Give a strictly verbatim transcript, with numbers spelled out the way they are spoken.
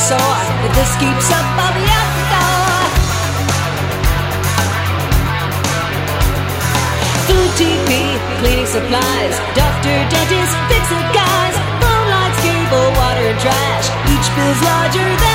sore if this keeps up. I'll be out the door. Food, T V, cleaning supplies, doctor, dentist, fix-it guys, phone lines, cable, water, and trash. Each bill's larger than